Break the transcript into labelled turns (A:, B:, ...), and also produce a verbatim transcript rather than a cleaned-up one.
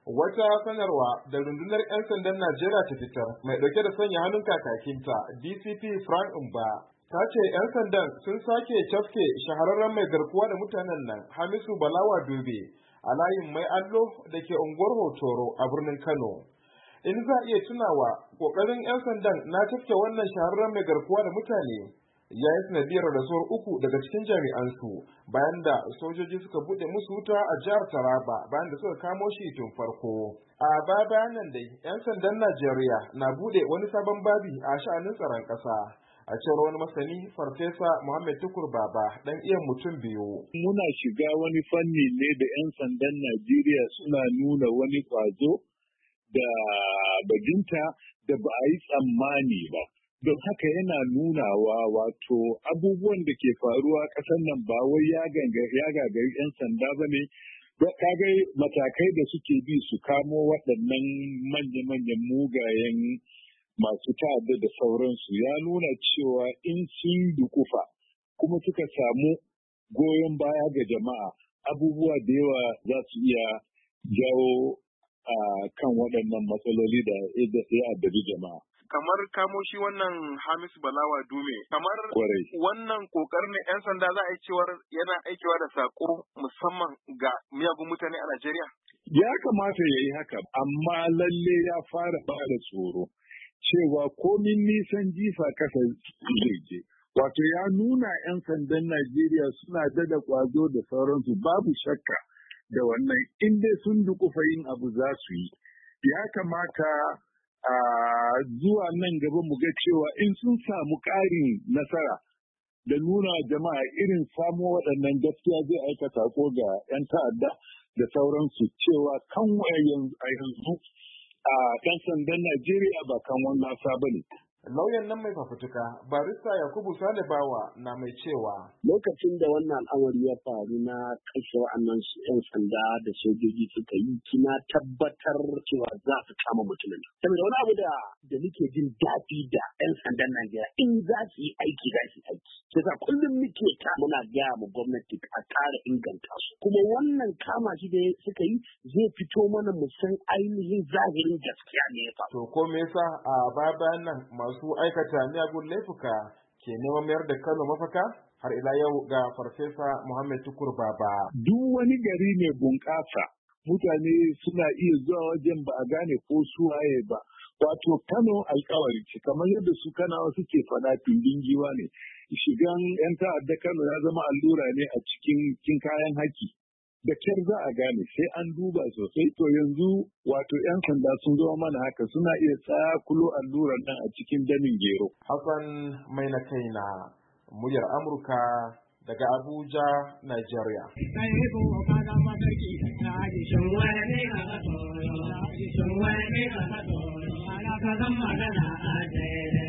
A: Wata sanarwa da rundunar 'yan sandan Najeriya ta fitar mai ɗauke da sanya hannun kakakinta D C P Frank Mba ta ce 'yan sandan sun sake cafke shahararren mai garkuwa da mutanen nan Hamisu Balawa Dube a layin Mai Allo da ke unguwar Hotoro a birnin Kano. In za a iya tunawa, ƙoƙarin 'yan sandan na cafke wannan shahararren mai garkuwa da mutane ya yi sanadiyar rasuwar uku daga cikin jami'ansu bayan da sojoji suka buɗe musu wuta a jihar Taraba bayan da suka kamo shi tun farko. A baya bayan nan dai 'yan sandan Najeriya na buɗe wani sabon babi a sha'anin tsaron ƙasa. A cewar wani masani Farfesa Muhammad Tukur Baba dan iya mutum biyu.
B: Muna shiga wani fanni ne da 'yan sandan Najeriya suna nuna wani ƙwazo da bajinta da ba a yi tsammani ba. Don haka yana nunawa wato abubuwan da ke faruwa ƙasar nan ba wai ya gagari 'yan sanda ba ne, kaga matakai da suke bi su kamo waɗannan manya-manyan mugayen masu ta'adda da sauransu ya nuna cewa in sun dukufa kuma suka samu goyon baya ga jama'a abubuwa da yawa za su iya jawo a kan waɗannan matsaloli da ya addabi jama'a.
A: Kamar kamo shi wannan Hamisu Balawa Dume, kamar wannan kokarin 'yan sanda za a yi cewar yana aikewa da sako musamman ga miyagun mutane a Najeriya?
B: Ya kamata ya yi haka, amma lalle ya fara bada tsoro cewa komin nisan jifa kasa zai je. Wato ya nuna 'yan sandan Najeriya suna dada kwazo da sauransu babu shakka da wannan inda sun dukufa yin abu za su yi. Ya kamata a zuwa nan gaba mu ga cewa in sun samu ƙarin nasara da nuna jama'a irin samo waɗannan gaskiya zai aikata ko ga 'yan ta'adda da sauransu cewa kan a yanzu a ɗan sandan Najeriya ba kan wannan ba ne.
A: Lauyan nan mai fafutuka barista Yakubu Salibawa na mai cewa
C: lokacin da wannan al'amari ya faru na kashe wa'annan yan sanda da sojoji suka yi kina tabbatar cewa za su kama mutumin saboda wani abu da da muke jin daɗi da yan sandan Najeriya in za su yi aiki za su yi aiki sai sa kullum muke ta muna gaya mu gwamnati a ƙara inganta su kuma wannan kama shi da suka yi zai fito mana mu san ainihin zahirin gaskiya ne ya faru.
A: To ko me yasa a bayan nan masu aikata miyagun laifuka ke neman mayar da Kano mafaka? Har ila yau ga Farfesa Muhammad Tukur Baba.
B: Duk wani gari mai bunƙasa mutane suna iya zuwa wajen ba a gane ko su waye ba. Wato Kano alƙawari ce kamar yadda su Kanawa suke faɗa tumbin giwa ne. Shigan 'yan ta'adda Kano ya zama allura ne a cikin kayan haki. Da kyar za a gane sai an duba sosai to yanzu wato 'yan sanda sun zama mana haka suna iya tsakulo alluran nan a cikin damin gero.
A: Hassan mai na kaina muryar Amurka daga Abuja, Nigeria.
D: Ka zama magana a